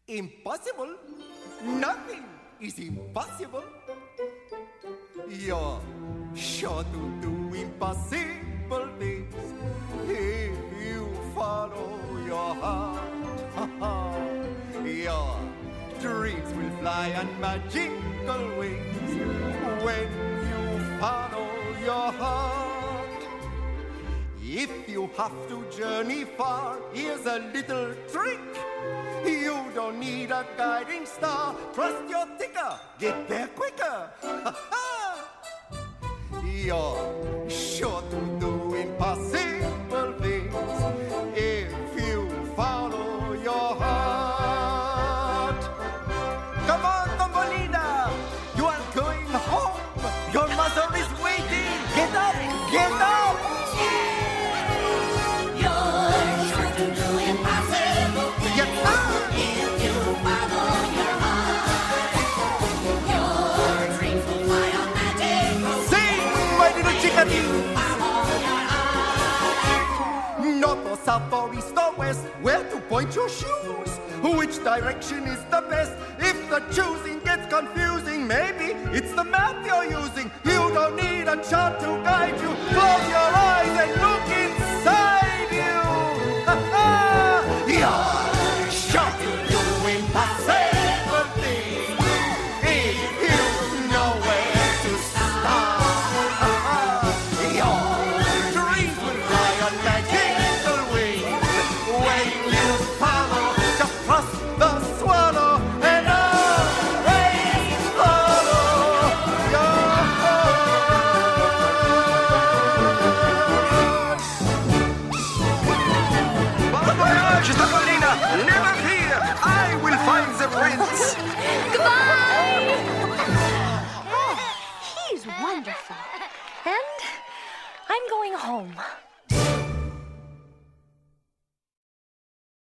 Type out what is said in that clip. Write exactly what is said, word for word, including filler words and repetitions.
Impossible? Nothing is impossible. You're sure to do impossible things if you follow your heart. Your dreams will fly on magical wings when you follow your heart. If you have to journey far, here's a little trick. You don't need a guiding star. Trust your ticker. Get there quicker. You're sure to do impossible things if you follow your heart. Come on, Thumbelina. You are going home. Your mother is waiting. Get up, get up. You're sure to do impossible things. Get up. If you follow your heart, your dreams will fly on magical wings. Sing, my little chickadee. Follow your heart. North or south or east or west, where to point your shoes? Which direction is the best? If the choosing gets confusing, maybe it's the map you're using. You don't need a chart to guide you. Close your eyes and look inside you. You're sure to do impossible things if you know where to start. Your dreams will fly on magical wings when you follow. Just trust the swallow and always follow your heart. Bon voyage, Thumbelina! Never fear, I will find the prince. Goodbye! Oh, he's wonderful. And I'm going home.